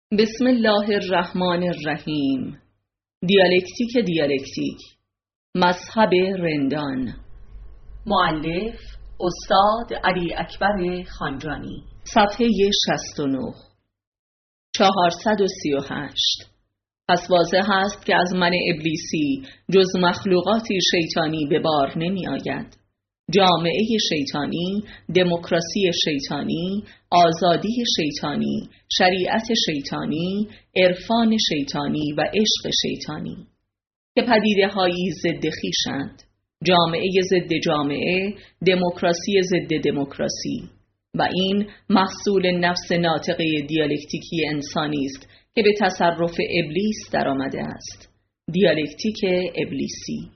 بسم الله الرحمن الرحیم. دیالکتیک مذهب رندان. مؤلف استاد علی اکبر خانجانی. صفحه 69. 438. پس واضح است که از من ابلیسی جز مخلوقاتی شیطانی به بار نمی آید. جامعه شیطانی، دموکراسی شیطانی، آزادی شیطانی، شریعت شیطانی، عرفان شیطانی و عشق شیطانی که پدیده هایی ضد خویشند. جامعه ضد جامعه، دموکراسی ضد دموکراسی، و این محصول نفس ناطقه دیالکتیکی انسانی است که به تصرف ابلیس در آمده است. دیالکتیک ابلیسی.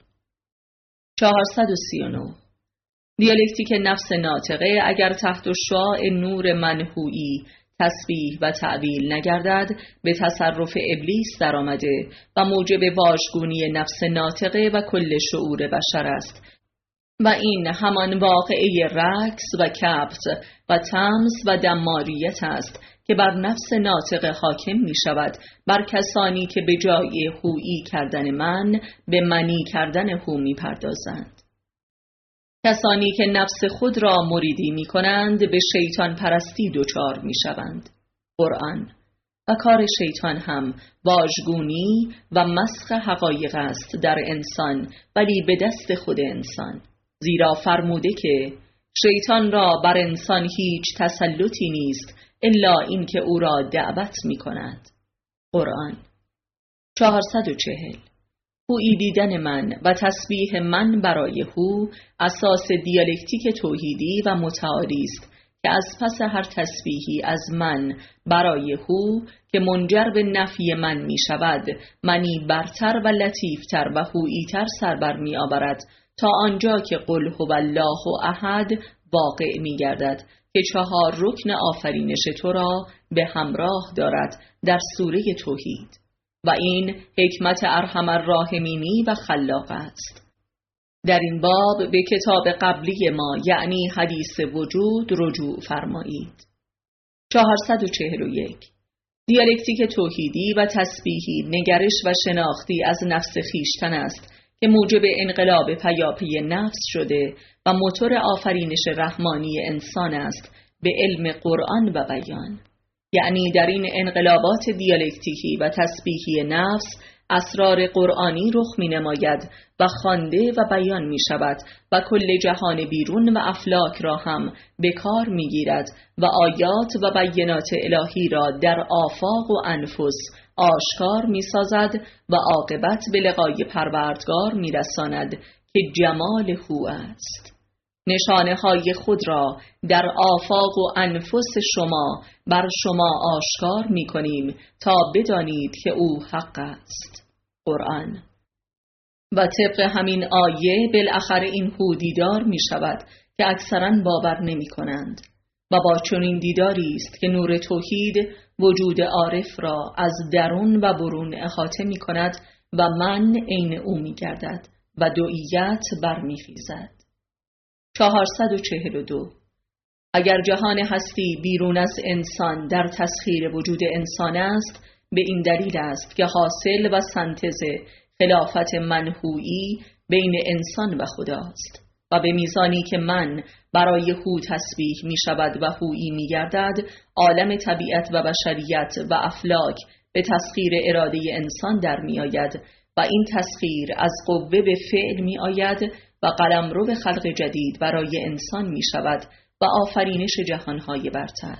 439. دیالکتیک نفس ناطقه اگر تحت شعاع نور منحویی تسبیح و تعویل نگردد به تصرف ابلیس در آمده و موجب واژگونی نفس ناطقه و کل شعور بشر است، و این همان واقعه رقص و کبت و طمس و دماریت است که بر نفس ناطقه حاکم می شود، بر کسانی که به جای هویی کردن من به منی کردن هو می پردازند. کسانی که نفس خود را مریدی می کنند به شیطان پرستی دچار می شوند. قرآن. و کار شیطان هم واژگونی و مسخ حقایق است در انسان، ولی به دست خود انسان، زیرا فرموده که شیطان را بر انسان هیچ تسلطی نیست الا این که او را دعوت می کند. قرآن. 440. هویی دیدن من و تسبیح من برای هو اساس دیالکتیک توحیدی و متعالی است که از پس هر تسبیحی از من برای هو که منجر به نفی من می شود، منی برتر و لطیفتر و هویی‌تر سربر می آورد تا آنجا که قل هو الله احد واقع می گردد که 4 رکن آفرینش تو را به همراه دارد در سوره توحید، و این حکمت ارحم الراحمینی و خلاق است. در این باب به کتاب قبلی ما یعنی حدیث وجود رجوع فرمایید. 441. دیالکتیک توحیدی و تسبیحی نگرش و شناختی از نفس خویشتن است که موجب انقلاب پیاپی نفس شده و موتور آفرینش رحمانی انسان است به علم قرآن و بیان. یعنی در این انقلابات دیالکتیکی و تسبیحی نفس اسرار قرآنی رخ می نماید و خوانده و بیان می شود و کل جهان بیرون و افلاک را هم به کار می گیرد و آیات و بینات الهی را در آفاق و انفس آشکار می سازد و عاقبت به لقای پروردگار می رساند که جمال هو است. نشانه های خود را در آفاق و انفس شما بر شما آشکار می کنیم تا بدانید که او حق است. قرآن. و طبق همین آیه بالاخره این هو دیدار می شود که اکثرا باور نمی کنند، و با چنین دیداری است که نور توحید وجود عارف را از درون و برون احاطه می کند و من عین او می گردد و دوییت برمی خیزد. 442. اگر جهان هستی بیرون از انسان در تسخیر وجود انسان است، به این دلیل است که حاصل و سنتز خلافت منحویی بین انسان و خداست، و به میزانی که من برای هو تسبیح می شود و هویی می گردد، عالم طبیعت و بشریت و افلاک به تسخیر اراده انسان در می آید و این تسخیر از قوه به فعل می آید و قلمرو به خلق جدید برای انسان می شود و آفرینش جهانهای برتر.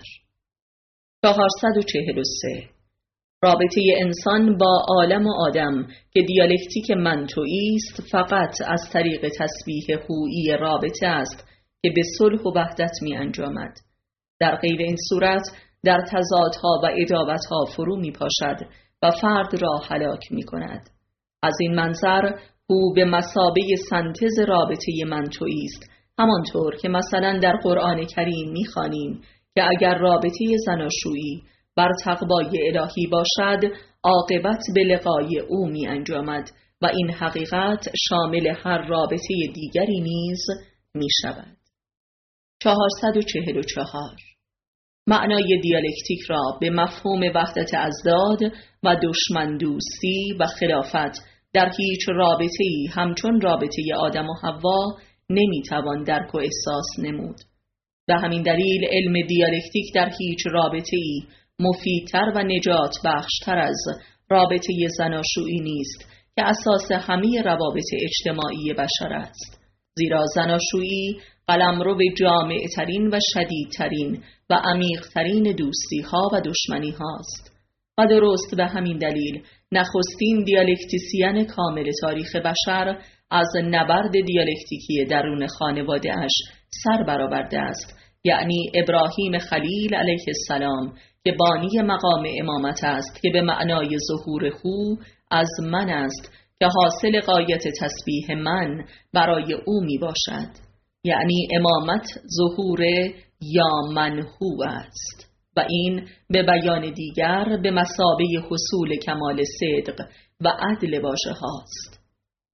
443. رابطه انسان با عالم و آدم که دیالکتیک منطویی است فقط از طریق تسبیح هویی رابطه است که به صلح و وحدت می انجامد. در غیر این صورت در تضادها و عداوتها فرو می پاشد و فرد را هلاک می کند. از این منظر او به مثابه سنتز رابطه منطویی است، همانطور که مثلا در قرآن کریم می‌خوانیم که اگر رابطه زناشویی بر تقوای الهی باشد عاقبت به لقای او می انجامد و این حقیقت شامل هر رابطه دیگری نیز می شود. 444. معنای دیالکتیک را به مفهوم وحدت اضداد و دشمن دوستی و خلافت در هیچ رابطه‌ای همچون رابطه آدم و حوا نمیتوان درک و احساس نمود. به همین دلیل علم دیالکتیک در هیچ رابطه‌ای مفیدتر و نجات بخشتر از رابطه زناشویی نیست که اساس همه روابط اجتماعی بشر است. زیرا زناشویی قلمرو جامع‌ترین و شدیدترین و عمیق‌ترین دوستی‌ها و دشمنی‌هاست. و درست به همین دلیل نخستین دیالکتیسین کامل تاریخ بشر از نبرد دیالکتیکی درون خانواده‌اش سر برآورده است، یعنی ابراهیم خلیل علیه السلام که بانی مقام امامت است، که به معنای ظهور هو از من است که حاصل غایت تسبیح من برای او می باشد. یعنی امامت ظهور یا من هو است و این به بیان دیگر به مثابه حصول کمال صدق و عدل واژه هاست.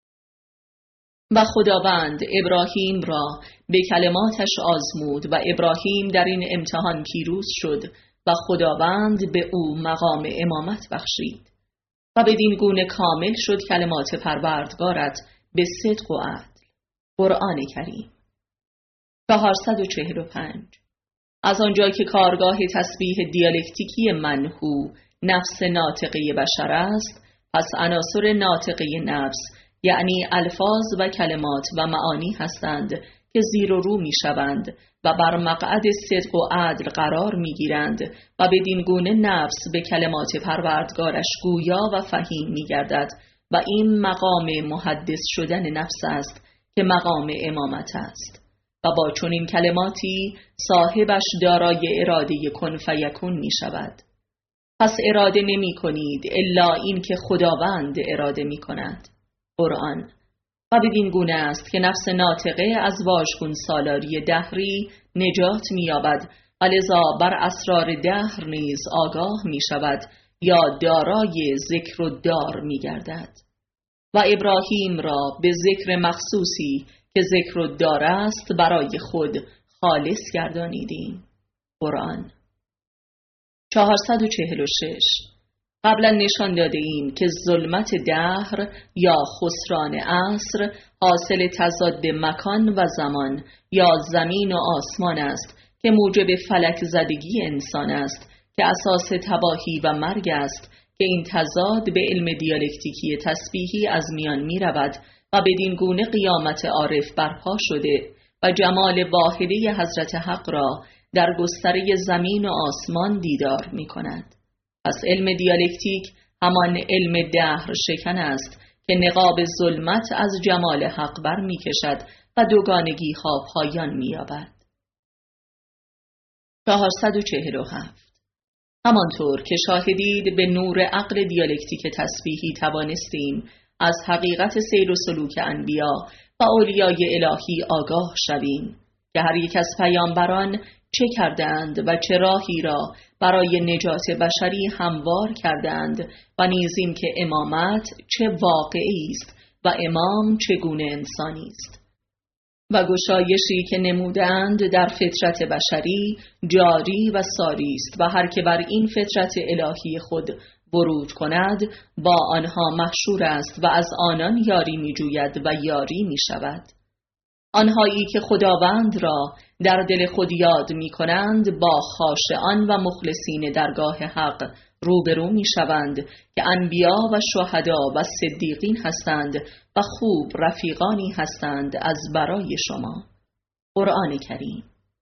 و خداوند ابراهیم را به کلماتش آزمود و ابراهیم در این امتحان پیروز شد و خداوند به او مقام امامت بخشید و بدین گونه کامل شد کلمات پروردگارت به صدق و عدل. قرآن کریم. 445. از آنجا که کارگاه تسبیح دیالکتیکی منحو نفس ناطقه بشر است، پس عناصر ناطقه نفس یعنی الفاظ و کلمات و معانی هستند که زیر و رو می شوند و بر مقعد صدق و عدل قرار می گیرند و بدین گونه نفس به کلمات پروردگارش گویا و فهیم می گردد و این مقام محدث شدن نفس است که مقام امامت است و با چنین کلماتی صاحبش دارای اراده کن فیکون می شود. پس اراده نمی کنید الا این که خداوند اراده می کند. قرآن. و بدین گونه است که نفس ناطقه از واژگون سالاری دهری نجات می یابد و لذا بر اسرار دهر نیز آگاه می شود یا دارای ذکر و دار می گردد. و ابراهیم را به ذکر مخصوصی که ذکر و دار است برای خود خالص گردانیدیم. قرآن. 446. قبلا نشان داده ایم که ظلمت دهر یا خسران عصر حاصل تضاد مکان و زمان یا زمین و آسمان است که موجب فلک زدگی انسان است که اساس تباهی و مرگ است که این تضاد به علم دیالکتیکی تسبیحی از میان می رود و بدین گونه قیامت عارف برپا شده و جمال واحده حضرت حق را در گستره زمین و آسمان دیدار می کند. پس علم دیالکتیک همان علم دهر شکن است که نقاب ظلمت از جمال حق بر می کشد و دوگانگی ها پایان می یابد. 447. همانطور که شاهدید به نور عقل دیالکتیک تسبیحی توانستیم از حقیقت سیر و سلوک انبیا و اولیای الهی آگاه شویم که هر یک از پیامبران چه کردند و چه راهی را برای نجات بشری هموار کردند و نیز این که امامت چه واقعی است و امام چگونه انسانی است و گشایشی که نمودند در فطرت بشری جاری و ساری است و هر که بر این فطرت الهی خود ورود کند با آنها محشور است و از آنان یاری می جوید و یاری می شود. آنهایی که خداوند را در دل خود یاد می کنند با خاشعان و مخلصین درگاه حق روبرو می شوند که انبیا و شهدا و صدیقین هستند و خوب رفیقانی هستند از برای شما. قرآن کریم.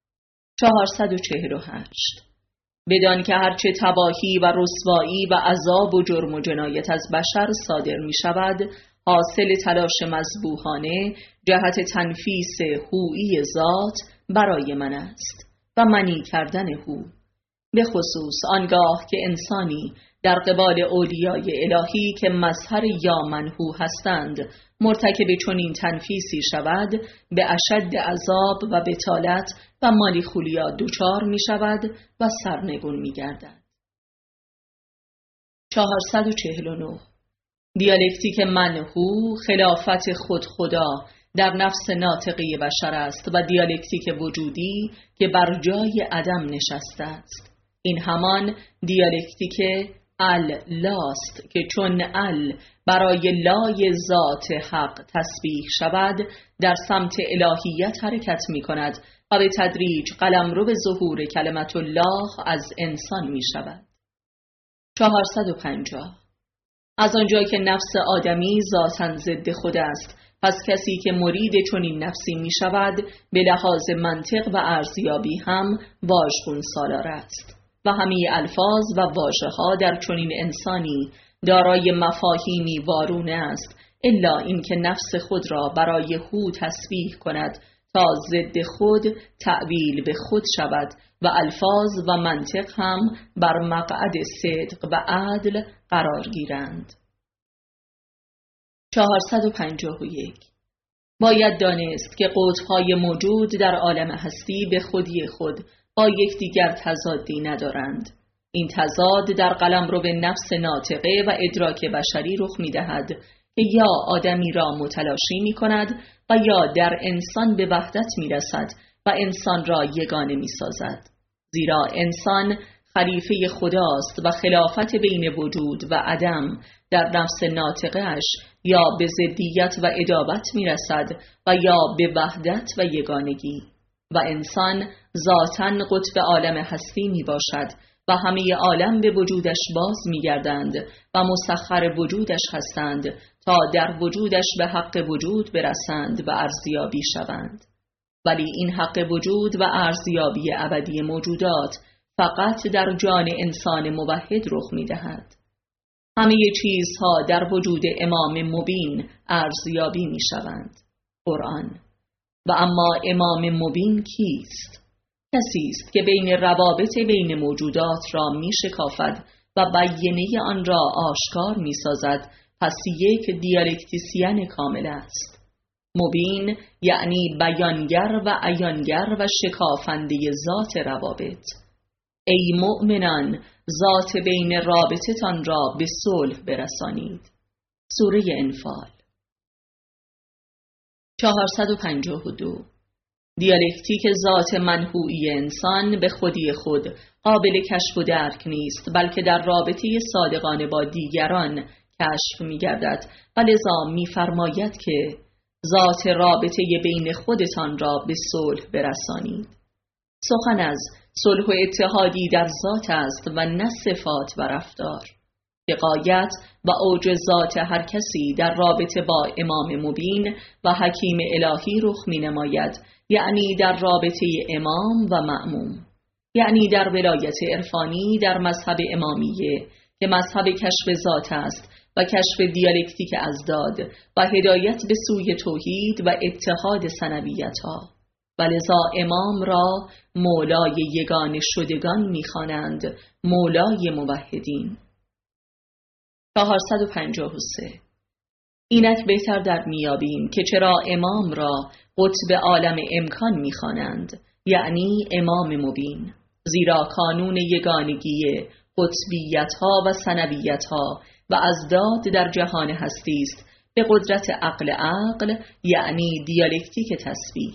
448. بدان که هرچه تباهی و رسوایی و عذاب و جرم و جنایت از بشر صادر می شود حاصل تلاش مذبوحانه جهت تنفیس هویی ذات برای من است و منی کردن هو، به خصوص آنگاه که انسانی در قبال اولیای الهی که مظهر یا منهو هستند مرتکب چنین تنفیسی شود به اشد عذاب و بطالت و مالی خولیا دچار می شود و سرنگون می گردد. 449. دیالکتیک منحو خلافت خود خدا در نفس ناطقه بشر است و دیالکتیک وجودی که بر جای عدم نشسته است. این همان دیالکتیک لاست که چون برای لای ذات حق تسبیح شود در سمت الهیت حرکت می کند و به تدریج قلمرو به ظهور کلمت الله از انسان می شود. 450. از آنجا که نفس آدمی ذاتاً ضد خود است، پس کسی که مرید چنین نفسی می شود به لحاظ منطق و ارزیابی هم واژگون سالار است و همه الفاظ و واژه‌ها در چنین انسانی دارای مفاهیمی وارونه است، الا اینکه نفس خود را برای هو تسبیح کند تا ضد خود تأویل به خود شود و الفاظ و منطق هم بر مقعد صدق و عدل قرار گیرند. 451. باید دانست که قطب‌های موجود در عالم هستی به خودی خود با یکدیگر تضادی ندارند. این تضاد در قلمرو به نفس ناطقه و ادراک بشری رخ می‌دهد که یا آدمی را متلاشی می‌کند و یا در انسان به وحدت می‌رسد و انسان را یگانه می‌سازد. زیرا انسان خلیفه خداست و خلافت بین وجود و عدم در نفس ناطقه‌اش یا به ضدیت و ادابت می‌رسد و یا به وحدت و یگانگی و انسان ذاتاً قطب عالم هستی میباشد و همه عالم به وجودش باز میگردند و مسخر وجودش هستند تا در وجودش به حق وجود برسند و ارزیابی شوند. ولی این حق وجود و ارزیابی ابدی موجودات فقط در جان انسان موحد رخ میدهد. همه چیزها در وجود امام مبین ارزیابی میشوند. قرآن. و اما امام مبین کیست؟ کسی است که بین روابط بین موجودات را می شکافد و بیانه آن را آشکار می سازد، پس یک دیالکتیسین کامل است. مبین یعنی بیانگر و عیانگر و شکافنده ذات روابط. ای مؤمنان، ذات بین رابطتان را به صلح برسانید. سوره انفال. 452. دیالکتیک ذات منحوئی انسان به خودی خود قابل کشف و درک نیست، بلکه در رابطه صادقانه با دیگران کشف می گردد و لذا می فرماید که ذات رابطه بین خودتان را به صلح برسانید. سخن از صلح و اتحادی در ذات است و نه صفات و رفتار. که غایت و اوج ذات هر کسی در رابطه با امام مبین و حکیم الهی رخ می نماید، یعنی در رابطه امام و مأموم، یعنی در ولایت عرفانی در مذهب امامیه که مذهب کشف ذات است و کشف دیالکتیک ازداد و هدایت به سوی توحید و اتحاد ثنویت ها. و لذا امام را مولای یگانه شدگان می خوانند، مولای موحدین. 453. اینک بهتر در میابیم که چرا امام را قطب عالم امکان میخوانند، یعنی امام مبین، زیرا کانون یگانگی قطبیت ها و ثنویت ها و ازداد در جهان هستی است به قدرت عقل یعنی دیالکتیک تسبیح.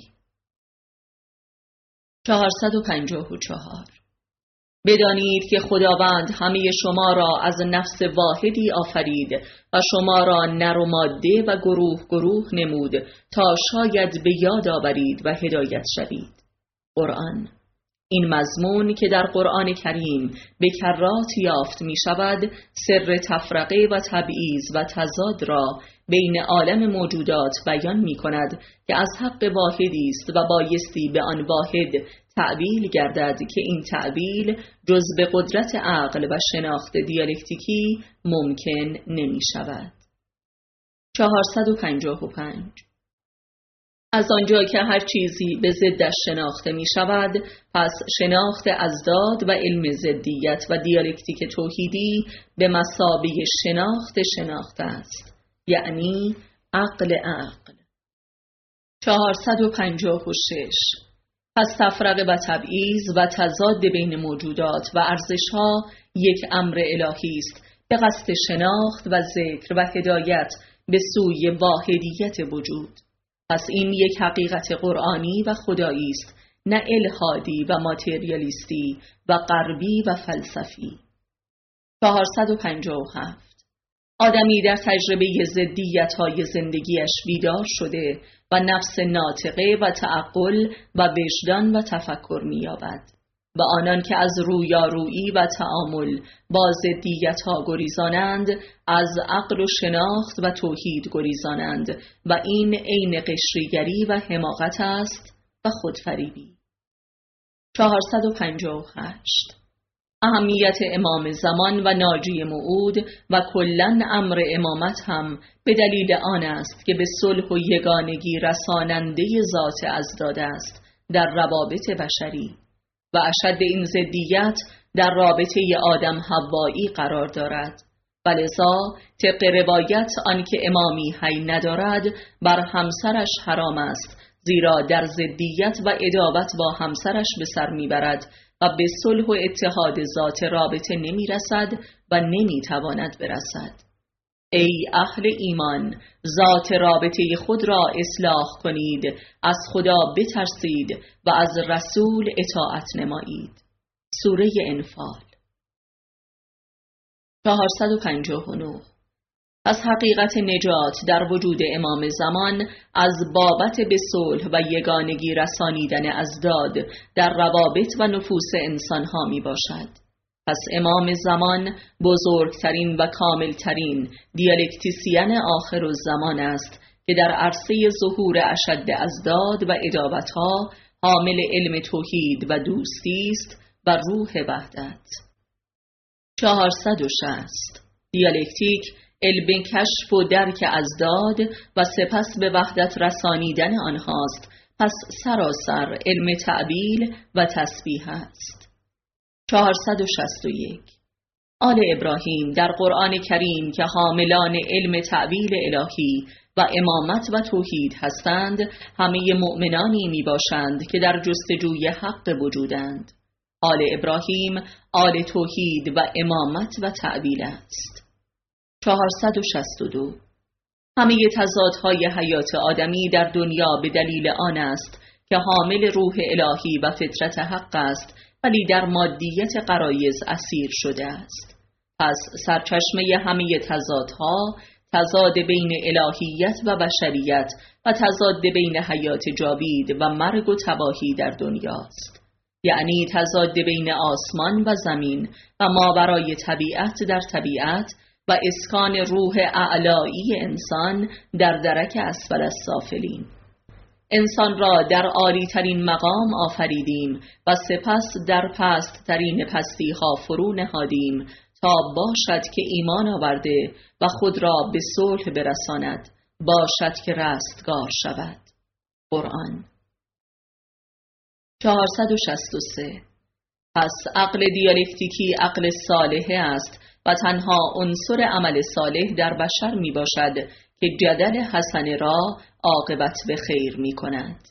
454. بدانید که خداوند همه شما را از نفس واحدی آفرید و شما را نر و ماده و گروه گروه نمود تا شاید به یاد آورید و هدایت شوید. قرآن. این مضمون که در قرآن کریم به کرات یافت می شود، سر تفرقه و تبعیض و تضاد را بین عالم موجودات بیان می کند که از حق واحدی است و بایستی به آن واحد تعبیل گردد که این تعبیل جز به قدرت عقل و شناخت دیالکتیکی ممکن نمی شود. 455. از آنجا که هر چیزی به ضدش شناخته می شود، پس شناخت ازداد و علم ضدیت و دیالکتیک توحیدی به مثابه شناخت است، یعنی عقل. 456. پس تفرقه و تبعیض و تضاد بین موجودات و ارزش‌ها یک امر الهی است به قصد شناخت و ذکر و هدایت به سوی واحدیت وجود. پس این یک حقیقت قرآنی و خدایی است، نه الحادی و ماتریالیستی و غربی و فلسفی. 457 آدمی در تجربه ضدیت‌های زندگیش بیدار شده و نفس ناطقه و تعقل و وجدان و تفکر می‌یابد و آنان که از رویارویی و تعامل با ضدیت‌ها گریزانند از عقل و شناخت و توحید گریزانند و این عین قشریگری و حماقت است و خودفریبی. 458 اهمیت امام زمان و ناجی موعود و کلاً امر امامت هم به دلیل آن است که به صلح و یگانگی رساننده ذات ازداد است در روابط بشری و اشد این ضدیت در رابطه آدم حوایی قرار دارد و لذا طبق روایت آنکه امامی حی ندارد بر همسرش حرام است، زیرا در ضدیت و عداوت با همسرش به سر میبرد و به صلح و اتحاد ذات رابطه نمی رسد و نمی تواند برسد. ای اهل ایمان، ذات رابطه خود را اصلاح کنید، از خدا بترسید و از رسول اطاعت نمایید. سوره انفال. 459 از حقیقت نجات در وجود امام زمان از بابت به صلح و یگانگی رسانیدن ازداد در روابط و نفوس انسانها می باشد. پس امام زمان بزرگترین و کاملترین دیالکتیسین آخر الزمان است که در عرصه ظهور اشد ازداد و عداوتها حامل علم توحید و دوستی است و روح وحدت. 460 دیالکتیک علم کشف و درک ازداد و سپس به وحدت رسانیدن آنهاست، پس سراسر علم تعبیل و تسبیح است. 461 آل ابراهیم در قرآن کریم که حاملان علم تعبیل الهی و امامت و توحید هستند، همه مؤمنانی می باشند که در جستجوی حق وجودند. آل ابراهیم آل توحید و امامت و تعبیل است. 462 همه تضادهای حیات آدمی در دنیا به دلیل آن است که حامل روح الهی و فطرت حق است، ولی در مادیت غرایز اسیر شده است. پس سرچشمه همه تضادها تضاد بین الهیت و بشریت و تضاد بین حیات جاوید و مرگ و تباهی در دنیاست، یعنی تضاد بین آسمان و زمین و ماورای طبیعت در طبیعت و اسکان روح اعلایی انسان در درک اسفل السافلین. انسان را در عالی ترین مقام آفریدیم و سپس در پست ترین پستی ها فرو نهادیم تا باشد که ایمان آورده و خود را به صلح برساند، باشد که رستگار شود. قرآن. 463 پس عقل دیالکتیکی عقل صالح است و تنها عنصر عمل صالح در بشر می باشد که جدل حسن را عاقبت به خیر می کند.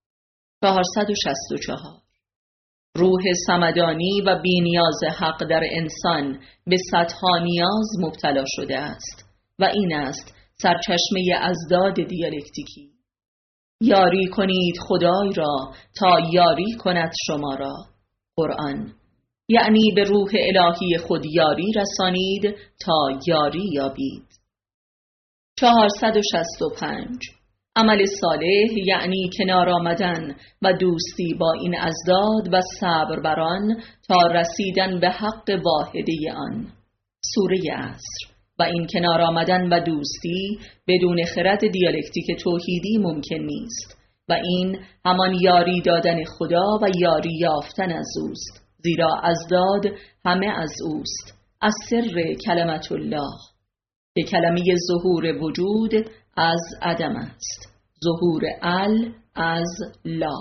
464 روح صمدانی و بی‌نیاز حق در انسان به صدها نیاز مبتلا شده است و این است سرچشمه ازداد دیالکتیکی. یاری کنید خدای را تا یاری کند شما را. قرآن. یعنی به روح الهی خود یاری رسانید تا یاری یابید. 465 عمل صالح یعنی کنار آمدن و دوستی با این ازداد و صبر بر آن تا رسیدن به حق واحده آن. سوره عصر. و این کنار آمدن و دوستی بدون خرد دیالکتیک توحیدی ممکن نیست و این همان یاری دادن خدا و یاری یافتن از اوست، زیرا ازداد همه از اوست. از سر کلمت الله که کلمه ظهور وجود از عدم است، ظهور از لا.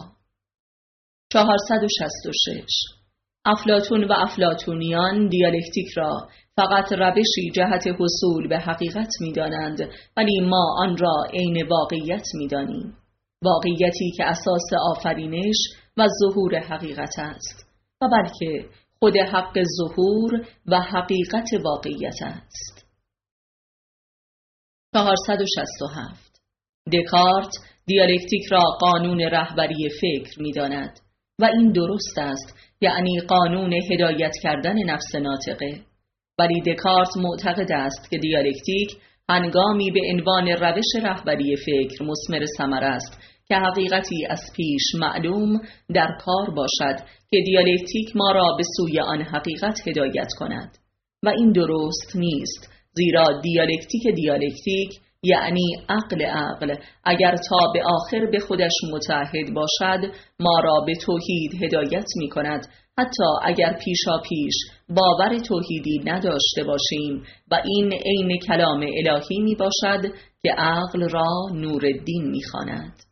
466 افلاطون و افلاطونیان دیالکتیک را فقط روشی جهت حصول به حقیقت می دانند، ولی ما آن را عین واقعیت می دانیم، واقعیتی که اساس آفرینش و ظهور حقیقت است و بلکه خود حق ظهور و حقیقت واقعیت است. 467 دکارت دیالکتیک را قانون رهبری فکر می‌داند و این درست است، یعنی قانون هدایت کردن نفس ناطقه. ولی دکارت معتقد است که دیالکتیک هنگامی به عنوان روش رهبری فکر مثمر ثمر است که حقیقتی از پیش معلوم در کار باشد که دیالکتیک ما را به سوی آن حقیقت هدایت کند و این درست نیست، زیرا دیالکتیک یعنی عقل اگر تا به آخر به خودش متعهد باشد ما را به توحید هدایت می کند، حتی اگر پیشا پیش باور توحیدی نداشته باشیم و این عین کلام الهی می باشد که عقل را نورالدین می خواند.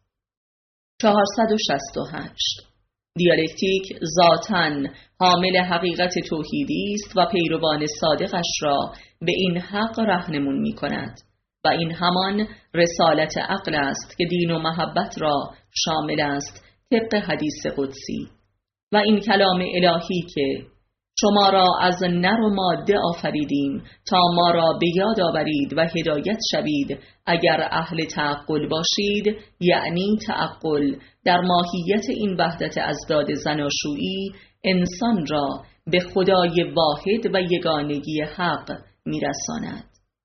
468 دیالکتیک ذاتاً حامل حقیقت توحیدی است و پیروان صادقش را به این حق راهنمون می کند و این همان رسالت عقل است که دین و محبت را شامل است طبق حدیث قدسی و این کلام الهی که شما را از نر و ماده آفریدیم تا ما را به یاد آورید و هدایت شوید اگر اهل تعقل باشید، یعنی تعقل در ماهیت این وحدت ازداد زناشویی انسان را به خدای واحد و یگانگی حق میرساند.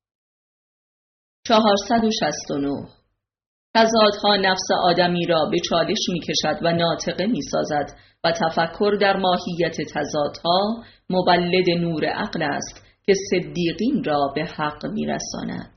469 تضادها نفس آدمی را به چالش می‌کشد و ناطقه می‌سازد و تفکر در ماهیت تضادها مولد نور عقل است که صدیقین را به حق می‌رساند.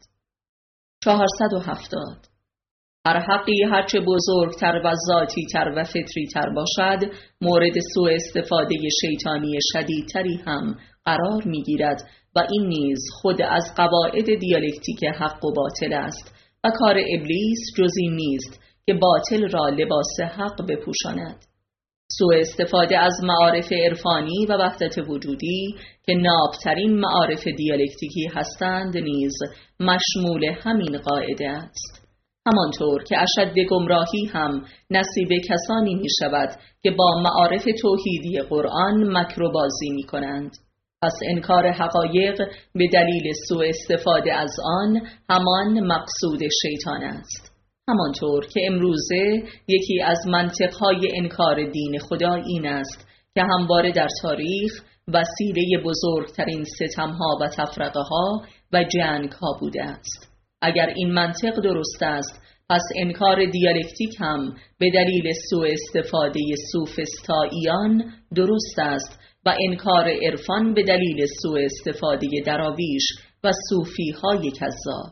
470 هر حقی هرچه بزرگتر و ذاتی‌تر و فطری‌تر باشد مورد سوء استفاده شیطانی شدیدتری هم قرار می‌گیرد و این نیز خود از قواعد دیالکتیک حق و باطل است و کار ابلیس جز این نیست که باطل را لباس حق بپوشاند. سوء استفاده از معارف عرفانی و وحدت وجودی که نابترین معارف دیالکتیکی هستند نیز مشمول همین قاعده است. همانطور که اشد گمراهی هم نصیب کسانی می شود که با معارف توحیدی قرآن مکروبازی می کنند. پس انکار حقایق به دلیل سوء استفاده از آن همان مقصود شیطان است. همانطور که امروزه یکی از منطقهای انکار دین خدا این است که همواره در تاریخ وسیله بزرگترین ستمها و تفرقه‌ها و جنگ‌ها بوده است. اگر این منطق درست است، پس انکار دیالکتیک هم به دلیل سوء استفاده سوفسطائیان درست است و انکار عرفان به دلیل سوء استفاده دراویش و صوفی‌های کذاب.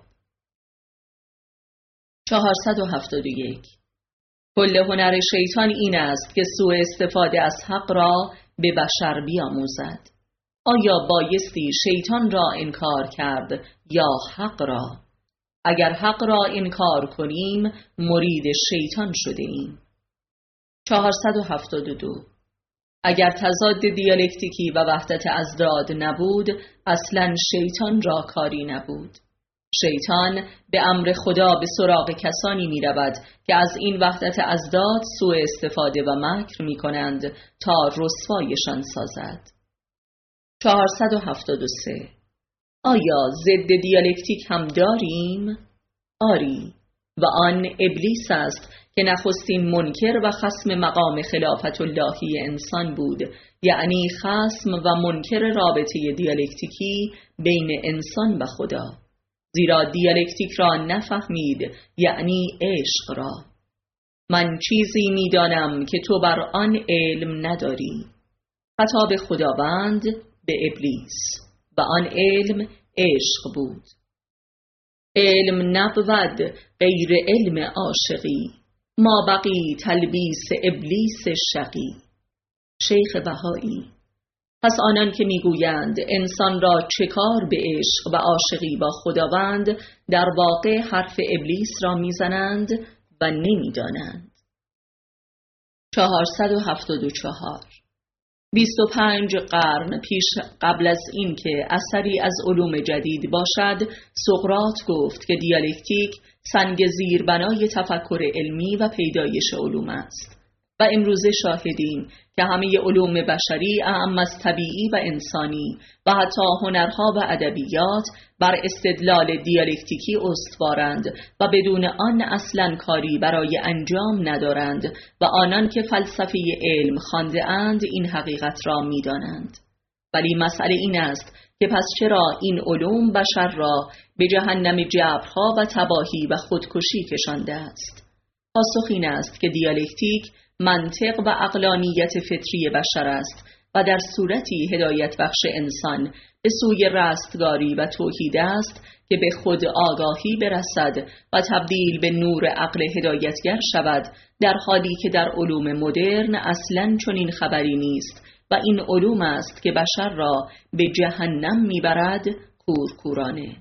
471 کل هنر شیطان این است که سوء استفاده از حق را به بشر بیاموزد. آیا بایستی شیطان را انکار کرد یا حق را؟ اگر حق را انکار کنیم مرید شیطان شده ایم. 472 اگر تضاد دیالکتیکی و وحدت ازداد نبود اصلاً شیطان را کاری نبود. شیطان به امر خدا به سراغ کسانی می رود که از این وحدت ازداد سوء استفاده و مکر می کنند تا رسوایشان سازد. 473 آیا ضد دیالکتیک هم داریم؟ آری، و آن ابلیس است که نخستین منکر و خصم مقام خلافت اللهی انسان بود، یعنی خصم و منکر رابطه دیالکتیکی بین انسان و خدا، زیرا دیالکتیک را نفهمید یعنی عشق را. من چیزی می‌دانم که تو بر آن علم نداری. خطاب خداوند به ابلیس و آن علم عشق بود. علم نبود غیر علم عاشقی، ما بقی تلبیس ابلیس شقی. شیخ بهایی. پس آنان که میگویند انسان را چه کار به عشق و عاشقی با خداوند، در واقع حرف ابلیس را میزنند و نمیدانند. 474 25 قرن پیش قبل از این که اثری از علوم جدید باشد، سقراط گفت که دیالکتیک سنگ زیربنای تفکر علمی و پیدایش علوم است. و امروزه شاهدیم که همه علوم بشری اعم از طبیعی و انسانی و حتی هنرها و ادبیات بر استدلال دیالکتیکی استوارند و بدون آن اصلاً کاری برای انجام ندارند و آنان که فلسفه علم خوانده اند این حقیقت را می‌دانند. ولی مسئله این است که پس چرا این علوم بشر را به جهنم جبرها و تباهی و خودکشی کشانده است؟ پاسخ این است که دیالکتیک منطق و عقلانیت فطری بشر است و در صورتی هدایت بخش انسان به سوی رستگاری و توحید است که به خود آگاهی برسد و تبدیل به نور عقل هدایتگر شود، در حالی که در علوم مدرن اصلاً چنین خبری نیست و این علوم است که بشر را به جهنم میبرد کورکورانه.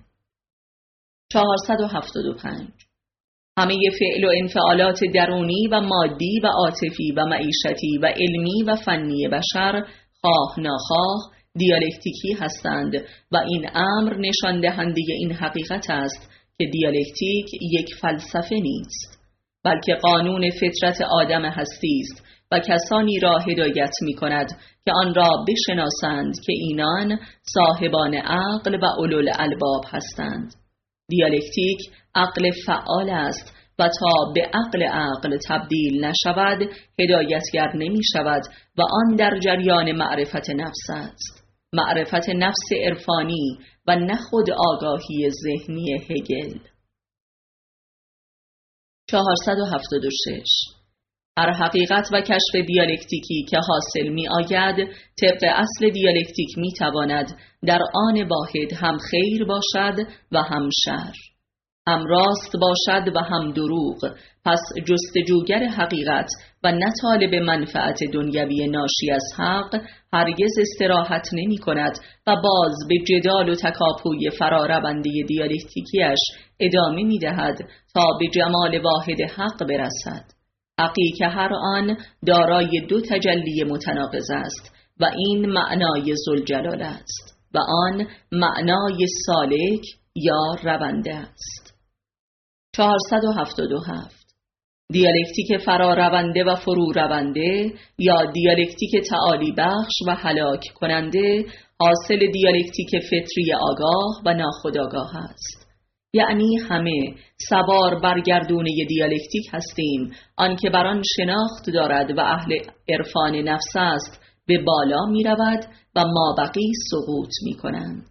475 همه فعل و انفعالات درونی و مادی و عاطفی و معیشتی و علمی و فنی بشر خواه ناخواه دیالکتیکی هستند و این امر نشان دهنده این حقیقت است که دیالکتیک یک فلسفه نیست، بلکه قانون فطرت آدم هستی است و کسانی را هدایت می کند که آن را بشناسند که اینان صاحبان عقل و اولوالالباب هستند. دیالکتیک عقل فعال است و تا به عقل تبدیل نشود هدایتگر نمی شود و آن در جریان معرفت نفس است، معرفت نفس عرفانی و نه خود آگاهی ذهنی هگل. 476 هر حقیقت و کشف دیالکتیکی که حاصل می آید طبق اصل دیالکتیک می تواند در آن واحد هم خیر باشد و هم شر، هم راست باشد و هم دروغ. پس جستجوگر حقیقت و نه طالب منفعت دنیوی ناشی از حق هرگز استراحت نمی کند و باز به جدال و تکاپوی فرارونده دیالکتیکیش ادامه می دهد تا به جمال واحد حق برسد، حقی که هر آن دارای دو تجلی متناقض است و این معنای ذوالجلال است و آن معنای سالک یا رونده است. 477 دیالکتیک فرارونده و فرو رونده یا دیالکتیک تعالی بخش و هلاک کننده حاصل دیالکتیک فطری آگاه و ناخودآگاه است. یعنی همه سوار برگردونه دیالکتیک هستیم، آنکه بر آن شناخت دارد و اهل عرفان نفس است به بالا می رود و مابقی سقوط می کنند.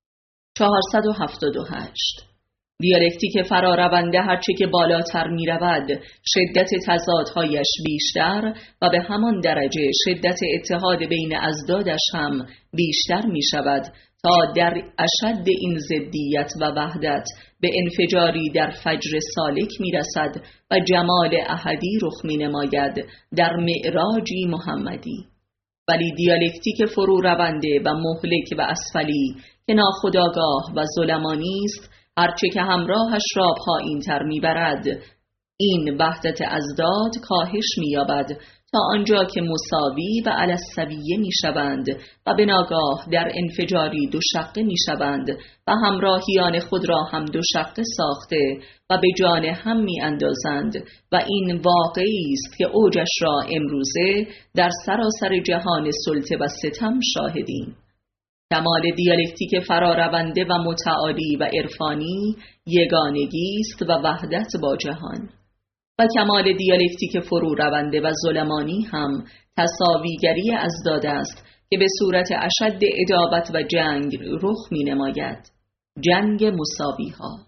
478 دیالکتیک فرارونده هرچه که بالاتر می رود شدت تضادهایش بیشتر و به همان درجه شدت اتحاد بین ازدادش هم بیشتر می شود تا در اشد این ضدیت و وحدت به انفجاری در فجر سالک می رسد و جمال احدی رخ می نماید در معراجی محمدی. ولی دیالکتیک فرو رونده و مهلک و اسفلی که ناخودآگاه و ظلمانی است، هرچه که همراهش را پایین تر می برد این وحدت ازداد کاهش می یابد تا آنجا که مساوی و علی السویه می شوند و به ناگاه در انفجاری دو شقه می شوند و همراهیان خود را هم دو شقه ساخته و به جان هم می اندازند و این واقعی است که اوجش را امروزه در سراسر جهان سلطه و ستم شاهدیم. کمال دیالکتیک فرارونده و متعالی و عرفانی یگانگی است و وحدت با جهان، و کمال دیالکتیک فرو رونده و ظلمانی هم تساویگری ازداد است که به صورت اشد عداوت و جنگ رخ می نماید، جنگ مساوی ها.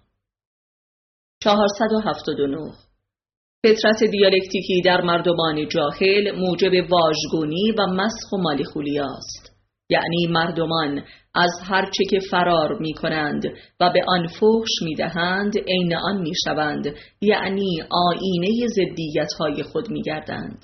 479 فطرت دیالکتیکی در مردمان جاهل موجب واژگونی و مسخ و مالیخولی است، یعنی مردمان از هر چه که فرار می کنند و به آن فحش می دهند عین آن می شوند، یعنی آیینه ضدیت های خود می گردند.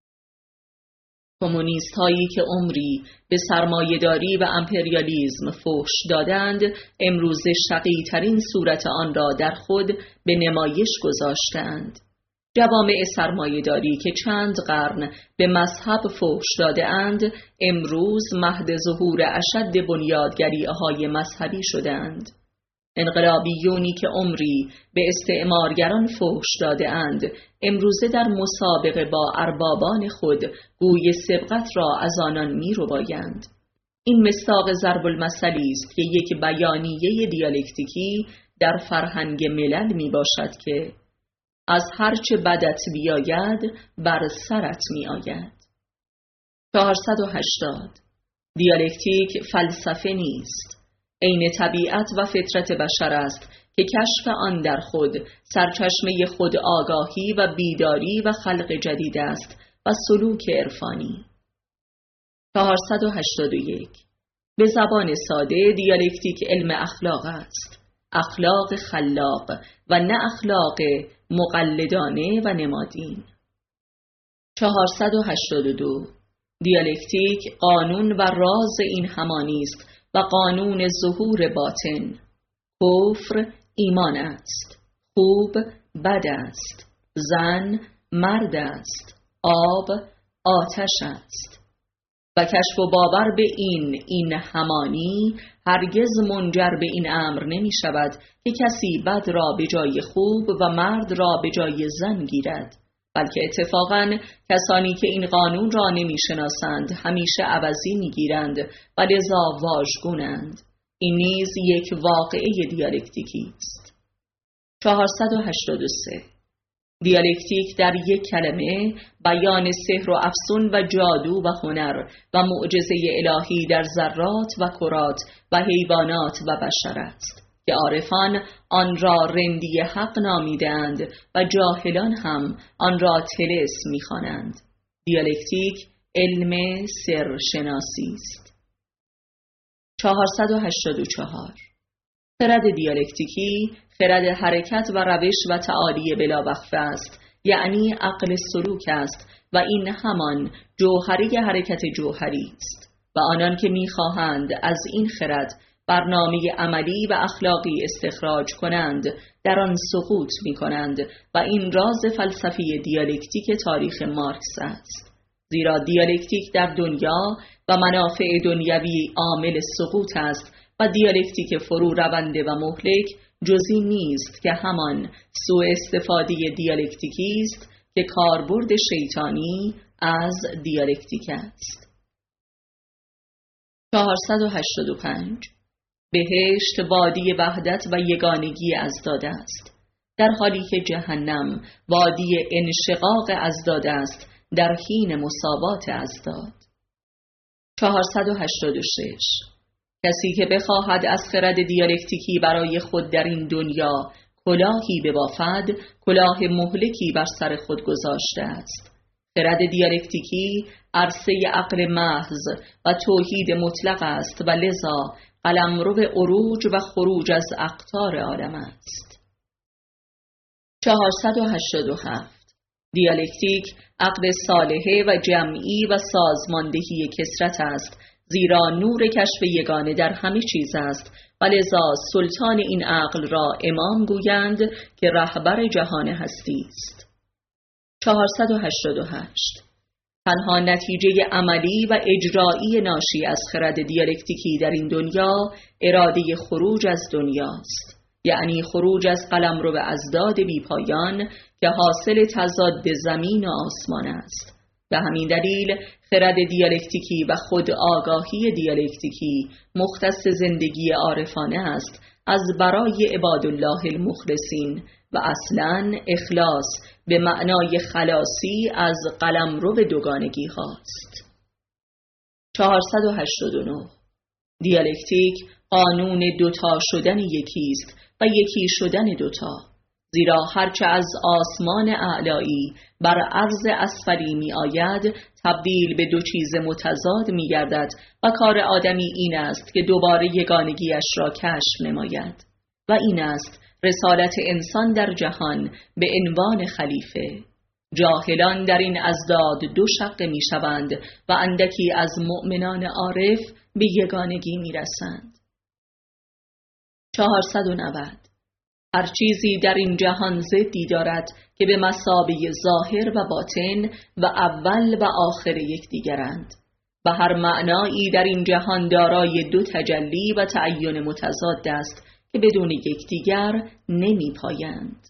کمونیست هایی که عمری به سرمایه‌داری و امپریالیسم فحش دادند امروز شقی ترین صورت آن را در خود به نمایش گذاشتند. جوامع سرمایه‌داری که چند قرن به مذهب فحش داده اند امروز مهد ظهور اشد بنیادگری‌های مذهبی شدند. انقلابیونی که عمری به استعمارگران فحش داده اند، امروزه در مسابقه با اربابان خود گوی سبقت را از آنان می ربایند. این مصداق ضرب المثلی است که یک بیانیه دیالکتیکی در فرهنگ ملل می باشد که از هرچه بدت بیاید بر سرت می آید. 480. دیالکتیک فلسفه نیست. عین طبیعت و فطرت بشر است که کشف آن در خود سرچشمه خود آگاهی و بیداری و خلق جدید است و سلوک عرفانی. 481. به زبان ساده دیالکتیک علم اخلاق است. اخلاق خلاق و نه اخلاق مقلدانه و نمادین. 482. دیالکتیک قانون و راز این همانی است و قانون ظهور باطن. کفر ایمان است، خوب بد است، زن مرد است، آب آتش است. و کشف و باور به این همانی هرگز منجر به این امر نمی شود که کسی بد را به جای خوب و مرد را به جای زن گیرد، بلکه اتفاقاً کسانی که این قانون را نمی شناسند همیشه عوضی می گیرند و لذا واژگونند. این نیز یک واقعه دیالکتیکی است. 483. دیالکتیک در یک کلمه بیان سحر و افسون و جادو و هنر و معجزه الهی در ذرات و کرات و حیوانات و بشر است که عارفان آن را رندی حق نامیدند و جاهلان هم آن را طلسم می‌خوانند. دیالکتیک علم سرشناسی است. 484. خرد دیالکتیکی خرد حرکت و روش و تعالی بلاوقفه است، یعنی عقل سلوک است و این همان جوهری حرکت جوهری است و آنان که می‌خواهند از این خرد برنامه عملی و اخلاقی استخراج کنند در آن سقوط می‌کنند و این راز فلسفی دیالکتیک تاریخ مارکس است. زیرا دیالکتیک در دنیا و منافع دنیوی عامل سقوط است و دیالکتیک فرو رونده و مهلک جزی نیست که همان سوء استفاده دیالکتیکی است که کاربرد شیطانی از دیالکتیک است. 485. بهشت وادی وحدت و یگانگی ازداد است، در حالی که جهنم وادی انشقاق ازداد است در حین مساوات ازداد. 486. کسی که بخواهد از خرد دیالکتیکی برای خود در این دنیا کلاهی ببافد، کلاه مهلکی بر سر خود گذاشته است. خرد دیالکتیکی عرصه عقل محض و توحید مطلق است و لذا قلمرو عروج و خروج از اقطار عالم است. 487. دیالکتیک عقل صالحه و جمعی و سازماندهی کثرت است، زیرا نور کشف یگانه در همه چیز است و لذا سلطان این عقل را امام گویند که رهبر جهان هستی است. 488. تنها نتیجه عملی و اجرایی ناشی از خرد دیالکتیکی در این دنیا اراده خروج از دنیاست، یعنی خروج از قلمرو ازداد بیپایان که حاصل تضاد زمین و آسمان است. به همین دلیل خرد دیالکتیکی و خود آگاهی دیالکتیکی مختص زندگی عارفانه است از برای عبادالله المخلصین و اصلاً اخلاص به معنای خلاصی از قلمرو دوگانگی هاست. 489. دیالکتیک قانون دوتا شدن یکی است و یکی شدن دوتا، زیرا هرچه از آسمان اعلایی بر عرض اسفلی می آید تبدیل به دو چیز متضاد می گردد و کار آدمی این است که دوباره یگانگیش را کشف نماید و این است رسالت انسان در جهان به عنوان خلیفه. جاهلان در این ازداد دو شقه می شوند و اندکی از مؤمنان عارف به یگانگی می رسند. 490. هر چیزی در این جهان ضدی دارد که به مثابه ظاهر و باطن و اول و آخر یکدیگرند و هر معنایی در این جهان دارای دو تجلی و تعین متضاد است که بدون یکدیگر نمی پایند.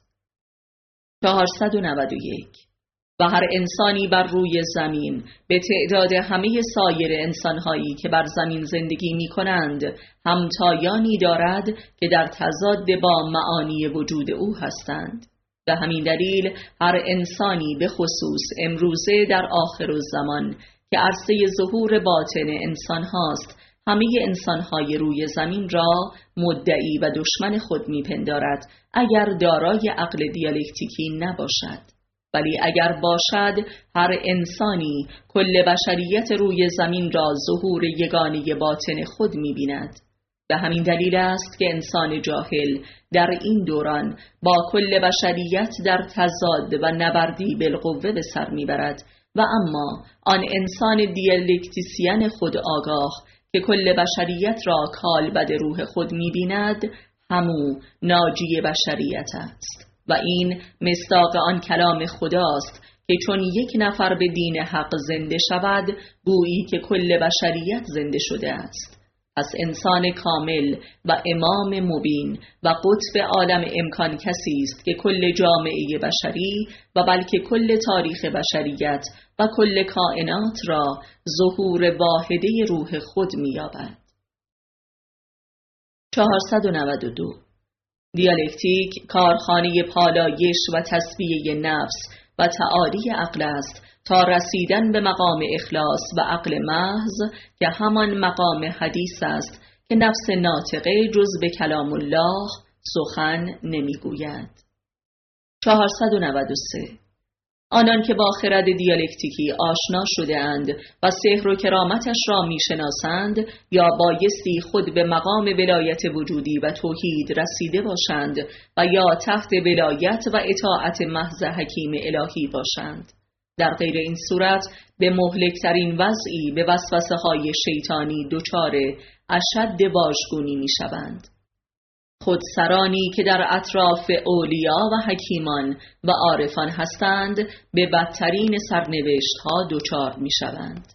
491 و هر انسانی بر روی زمین به تعداد همه سایر انسانهایی که بر زمین زندگی می کنند همتایانی دارد که در تضاد با معانی وجود او هستند. به همین دلیل هر انسانی به خصوص امروزه در آخرالزمان که عرصه ظهور باطن انسان هاست، همه انسانهای روی زمین را مدعی و دشمن خود میپندارد اگر دارای عقل دیالکتیکی نباشد. ولی اگر باشد، هر انسانی کل بشریت روی زمین را ظهور یگانه باطن خود می‌بیند. به همین دلیل است که انسان جاهل در این دوران با کل بشریت در تضاد و نبردی بالقوه به سر میبرد و اما آن انسان دیالکتیسین خود آگاه که کل بشریت را کالبد روح خود می‌بیند همو ناجی بشریت است. و این مصداق آن کلام خداست که چون یک نفر به دین حق زنده شود گویی که کل بشریت زنده شده است. پس انسان کامل و امام مبین و قطب عالم امکان کسی است که کل جامعه بشری و بلکه کل تاریخ بشریت و کل کائنات را ظهور واحده روح خود می‌یابد. 492 دیالکتیک کارخانه پالایش و تسبیه نفس و تعالی عقل است تا رسیدن به مقام اخلاص و عقل محض که همان مقام حدیث است که نفس ناطقه جز به کلام الله سخن نمیگوید. 493 آنان که با خرد دیالکتیکی آشنا شده اند و سحر و کرامتش را میشناسند یا بایستی خود به مقام ولایت وجودی و توحید رسیده باشند و یا تحت ولایت و اطاعت محض حکیم الهی باشند. در غیر این صورت به مهلکترین وضعی به وسوسه های شیطانی دچار اشد واژگونی میشوند. خودسرانی که در اطراف اولیا و حکیمان و عارفان هستند به بدترین سرنوشت ها دچار می شوند.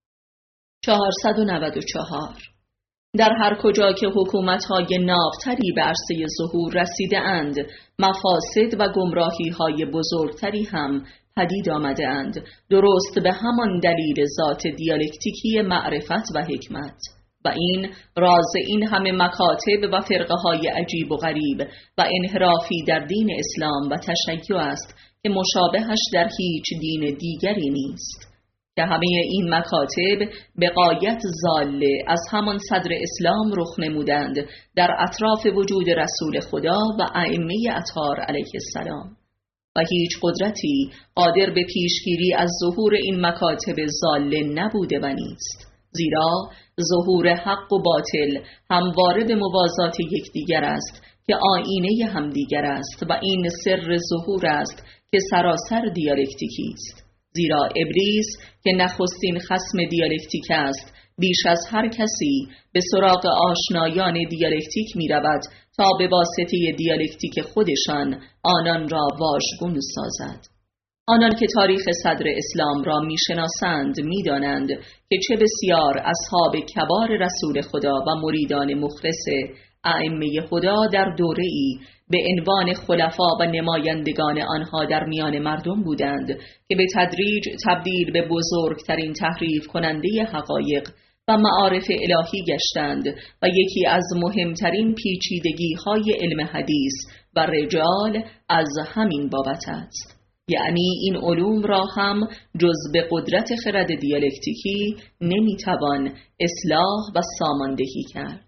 494 در هر کجا که حکومت های ناوتری به عرصه ظهور رسیده اند مفاسد و گمراهی های بزرگتری هم پدید آمده اند، درست به همان دلیل ذات دیالکتیکی معرفت و حکمت. و این راز این همه مکاتب و فرقه های عجیب و غریب و انحرافی در دین اسلام و تشیع است که مشابهش در هیچ دین دیگری نیست، که همه این مکاتب به غایت ضاله از همان صدر اسلام رخ نمودند در اطراف وجود رسول خدا و ائمه اطهار علیه السلام و هیچ قدرتی قادر به پیشگیری از ظهور این مکاتب ضاله نبوده و نیست، زیرا ظهور حق و باطل همواره به موازات یکدیگر است که آیینه همدیگر است و این سر ظهور است که سراسر دیالکتیکی است. زیرا ابلیس که نخستین خصم دیالکتیک است بیش از هر کسی به سراغ آشنایان دیالکتیک می رود تا به واسطه دیالکتیک خودشان آنان را واژگون سازد. آنان که تاریخ صدر اسلام را میشناسند میدانند که چه بسیار اصحاب کبار رسول خدا و مریدان مخلص ائمه هدی در دوره‌ای به عنوان خلفا و نمایندگان آنها در میان مردم بودند که به تدریج تبدیل به بزرگترین تحریف کننده حقایق و معارف الهی گشتند و یکی از مهمترین پیچیدگی‌های علم حدیث و رجال از همین بابت است. یعنی این علوم را هم جز به قدرت خرد دیالکتیکی نمیتوان اصلاح و ساماندهی کرد.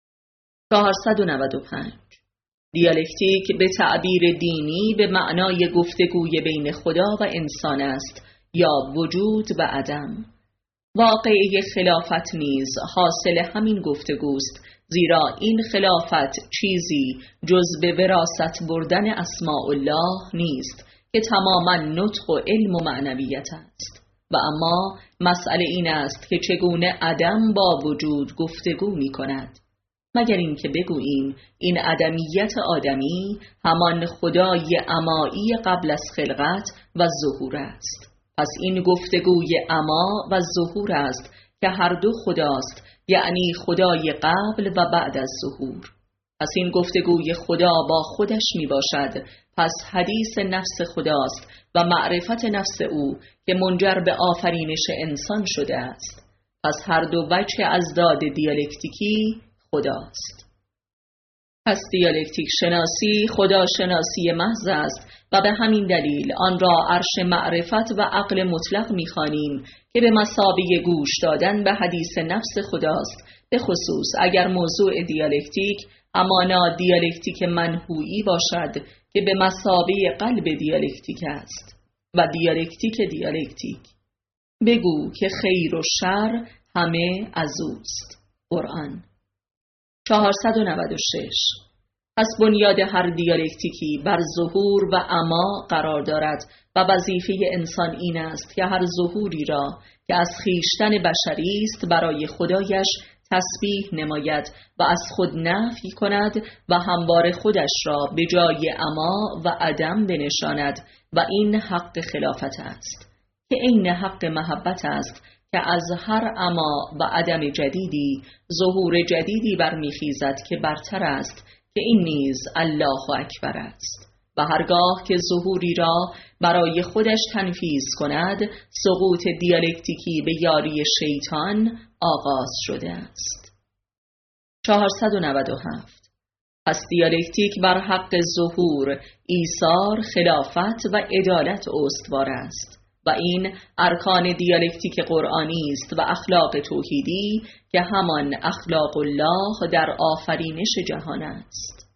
495 دیالکتیک به تعبیر دینی به معنای گفتگوی بین خدا و انسان است یا وجود و عدم. واقعه خلافت نیز حاصل همین گفتگوست، زیرا این خلافت چیزی جز به وراثت بردن اسماء الله نیست که تماما نطق و علم و معنویت است. و اما مسئله این است که چگونه عدم با وجود گفتگو می کند، مگر این که بگوییم این عدمیت آدمی همان خدای عمایی قبل از خلقت و ظهور است. پس این گفتگوی عما و ظهور است که هر دو خداست، یعنی خدای قبل و بعد از ظهور. پس این گفتگوی خدا با خودش می باشد. پس حدیث نفس خداست و معرفت نفس او که منجر به آفرینش انسان شده است. پس هر دو وجه ازداد دیالکتیکی خداست. پس دیالکتیک شناسی خدا شناسی محض است و به همین دلیل آن را عرش معرفت و عقل مطلق می‌خوانیم که به مثابه گوش دادن به حدیث نفس خداست، به خصوص اگر موضوع دیالکتیک همانا دیالکتیک منحویی باشد که به مثابه قلب دیالکتیک است و دیالکتیک. بگو که خیر و شر همه از اوست. قرآن. 496. پس بنیاد هر دیالکتیکی بر ظهور و عما قرار دارد و وظیفه انسان این است که هر ظهوری را که از خویشتن بشری است برای خدایش تسبیح نماید و از خود نفی کند و همواره خودش را به جای عما و عدم بنشاند و این حق خلافت است که عین حق محبت است که از هر عما و عدم جدیدی ظهور جدیدی برمیخیزد که برتر است که این نیز الله اکبر است و هرگاه که ظهوری را برای خودش تنفیذ کند سقوط دیالکتیکی به یاری شیطان آغاز شده است. 497. پس دیالکتیک بر حق ظهور، ایثار، خلافت و عدالت استوار است و این ارکان دیالکتیک قرآنی است و اخلاق توحیدی که همان اخلاق الله در آفرینش جهان است.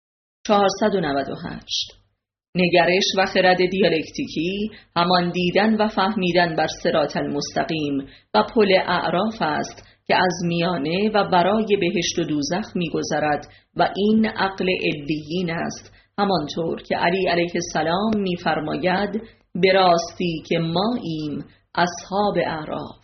498. نگرش و خرد دیالکتیکی همان دیدن و فهمیدن بر صراط المستقیم و پل اعراف است که از میانه و برای بهشت و دوزخ می‌گذرد و این عقل علیین است، همانطور که علی علیه السلام می‌فرماید به راستی که ماییم اصحاب اعراف.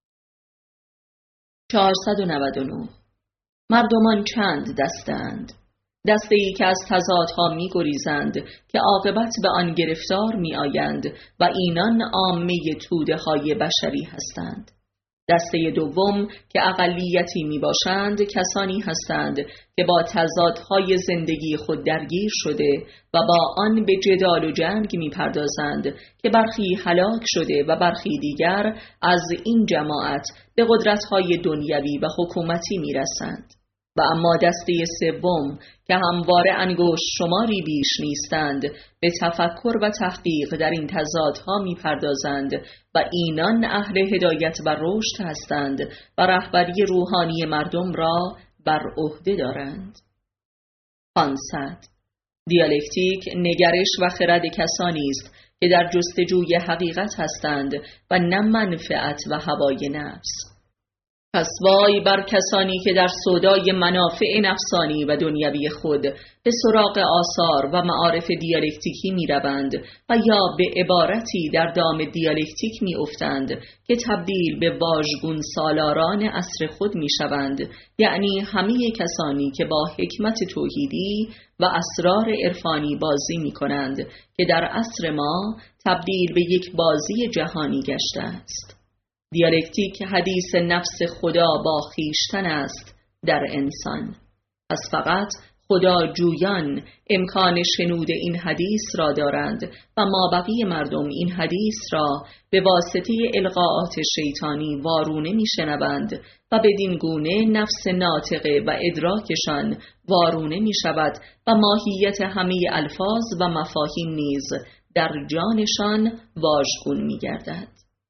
499. مردمان چند دستند؟ دسته‌ای که از تضادها می‌گریزند که عاقبت به آن گرفتار می‌آیند و اینان عامه توده‌های بشری هستند. دسته دوم که اقلیتی میباشند کسانی هستند که با تضادهای زندگی خود درگیر شده و با آن به جدال و جنگ میپردازند که برخی هلاک شده و برخی دیگر از این جماعت به قدرتهای دنیوی و حکومتی میرسند. و اما دسته سوم که همواره انگشت شماری بیش نیستند به تفکر و تحقیق در این تضادها میپردازند و اینان اهل هدایت و رشد هستند و رهبری روحانی مردم را بر عهده دارند. 500. دیالکتیک نگرش و خرد کسانی است که در جستجوی حقیقت هستند و نه منفعت و هوای نفس. پس وای بر کسانی که در سودای منافع نفسانی و دنیوی خود به سراغ آثار و معارف دیالکتیکی می روند و یا به عبارتی در دام دیالکتیک می افتند که تبدیل به واژگون سالاران عصر خود می شوند، یعنی همه کسانی که با حکمت توحیدی و اسرار عرفانی بازی می کنند که در عصر ما تبدیل به یک بازی جهانی گشته است. دیالکتیک حدیث نفس خدا با خویشتن است در انسان. پس فقط خدا جویان امکان شنود این حدیث را دارند و مابقی مردم این حدیث را به واسطه القاءات شیطانی وارونه می شنوند و بدین گونه نفس ناطقه و ادراکشان وارونه می شود و ماهیت همه الفاظ و مفاهیم نیز در جانشان واژگون می گردد.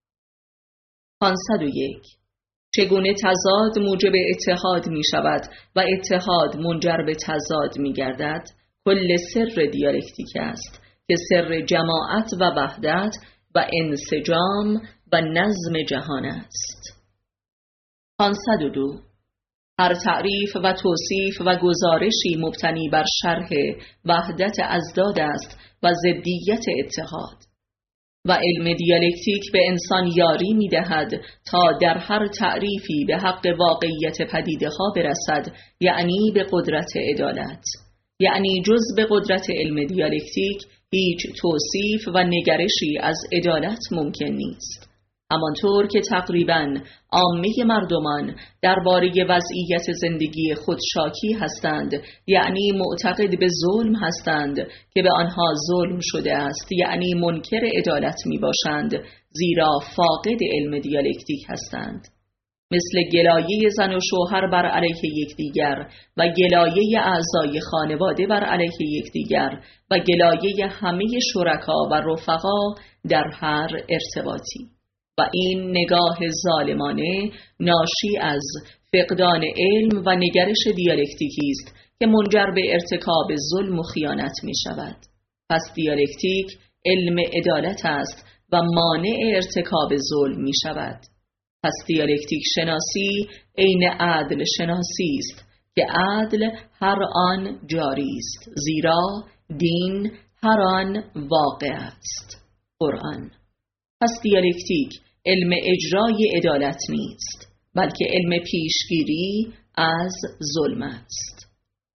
501. چگونه تضاد موجب اتحاد می شود و اتحاد منجر به تضاد می گردد؟ کل سر دیالکتیک است که سر جماعت و وحدت و انسجام و نظم جهان است. 502. هر تعریف و توصیف و گزارشی مبتنی بر شرح وحدت ازداد است و ضدیت اتحاد. و علم دیالکتیک به انسان یاری می دهد تا در هر تعریفی به حق واقعیت پدیده ها برسد، یعنی به قدرت عدالت. یعنی جز به قدرت علم دیالکتیک هیچ توصیف و نگرشی از عدالت ممکن نیست. همانطور که تقریباً عامه مردمان درباره وضعیت زندگی خود شاکی هستند، یعنی معتقد به ظلم هستند که به آنها ظلم شده است، یعنی منکر عدالت می باشند، زیرا فاقد علم دیالکتیک هستند. مثل گلایه زن و شوهر بر علیه یکدیگر و گلایه اعضای خانواده بر علیه یکدیگر و گلایه همه شرکا و رفقا در هر ارتباطی. و این نگاه ظالمانه ناشی از فقدان علم و نگرش دیالکتیکی است که منجر به ارتکاب ظلم و خیانت می شود. پس دیالکتیک علم عدالت است و مانع ارتکاب ظلم می شود. پس دیالکتیک شناسی عین عدل شناسی است که عدل هر آن جاری است، زیرا دین هر آن واقع است، قرآن. پس دیالکتیک علم اجرای عدالت نیست، بلکه علم پیشگیری از ظلم است.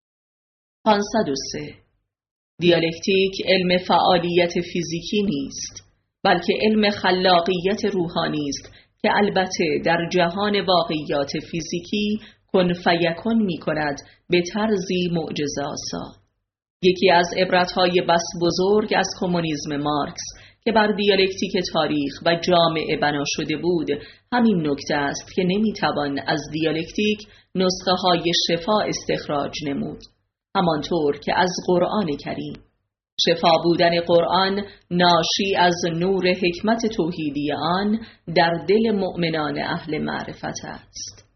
503. دیالکتیک علم فعالیت فیزیکی نیست، بلکه علم خلاقیت روحانی است که البته در جهان واقعیات فیزیکی کن فیکن می کند به طرزی معجزه‌آسا. یکی از عبرت‌های بس بزرگ از کمونیسم مارکس که بر دیالکتیک تاریخ و جامعه بنا شده بود همین نکته است که نمیتوان از دیالکتیک نسخه‌های شفا استخراج نمود، همانطور که از قرآن کریم. شفا بودن قرآن ناشی از نور حکمت توحیدی آن در دل مؤمنان اهل معرفت است.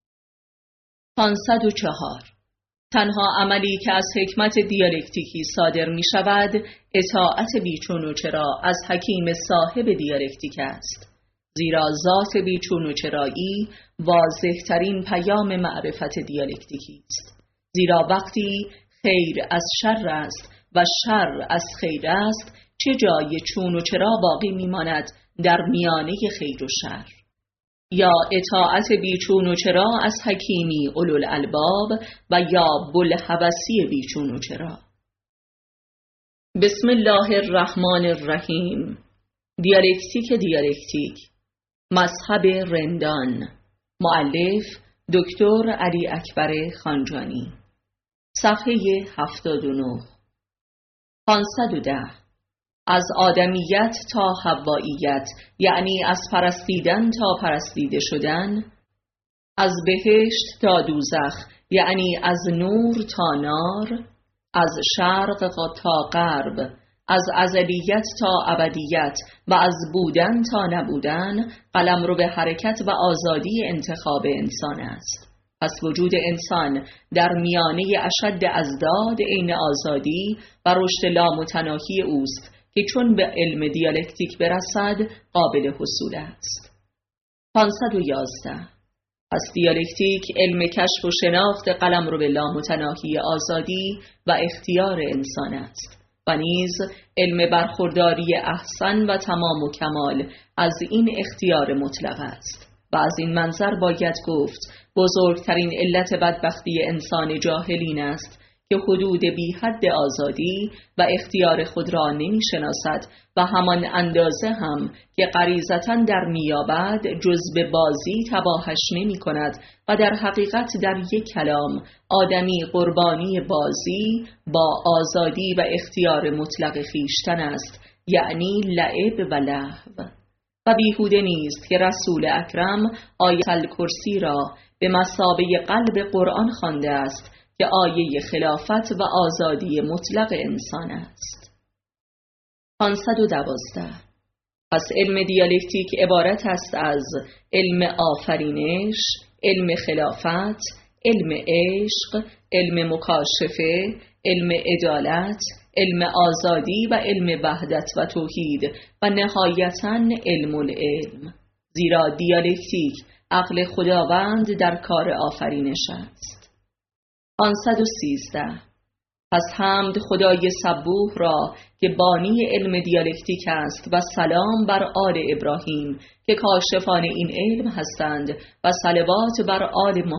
504. تنها عملی که از حکمت دیالکتیکی صادر می شود اطاعت بیچون و چرا از حکیم صاحب دیالکتیک است، زیرا ذات بیچون و چرایی واضح ترین پیام معرفت دیالکتیکی است. زیرا وقتی خیر از شر است و شر از خیر است، چه جای چون و چرا باقی می ماند در میانه خیر و شر؟ یا اطاعت بیچون و چرا از حکیمی اولوالالباب و یا بوالهوسی بیچون و چرا. بسم الله الرحمن الرحیم. دیالکتیک مذهب رندان. مؤلف دکتر علی اکبر خانجانی. صفحه 79. 510. از آدمیت تا حواییت، یعنی از پرستیدن تا پرستیده شدن، از بهشت تا دوزخ، یعنی از نور تا نار، از شرق تا غرب، از ازلیت تا ابدیت و از بودن تا نبودن، قلمرو به حرکت و آزادی انتخاب انسان است. پس وجود انسان در میانه اشد ازداد عین آزادی و رشد لامتناهی اوست که چون به علم دیالکتیک برسد قابل حصول است. 511. پس دیالکتیک علم کشف و شناخت قلمرو به لامتناهی آزادی و اختیار انسان است و نیز علم برخورداری احسن و تمام و کمال از این اختیار مطلق است. و از این منظر باید گفت بزرگترین علت بدبختی انسان جاهل این است که حدود بی حد آزادی و اختیار خود را نمی شناسد و همان اندازه هم که غریزتاً در میابد جز به بازی تباهش نمی کند و در حقیقت در یک کلام آدمی قربانی بازی با آزادی و اختیار مطلق خویشتن است، یعنی لعب و لهو. و بیهوده نیست که رسول اکرم آیت الکرسی را به مثابه قلب قرآن خوانده است که آیه خلافت و آزادی مطلق انسان است. 512. پس علم دیالکتیک عبارت است از علم آفرینش، علم خلافت، علم عشق، علم مکاشفه، علم عدالت، علم آزادی و علم وحدت و توحید و نهایتاً علم العلم، زیرا دیالکتیک عقل خداوند در کار آفرینش است. 513. پس حمد خدای صبوح را که بانی علم دیالکتیک است و سلام بر آل ابراهیم که کاشفان این علم هستند و صلوات بر آل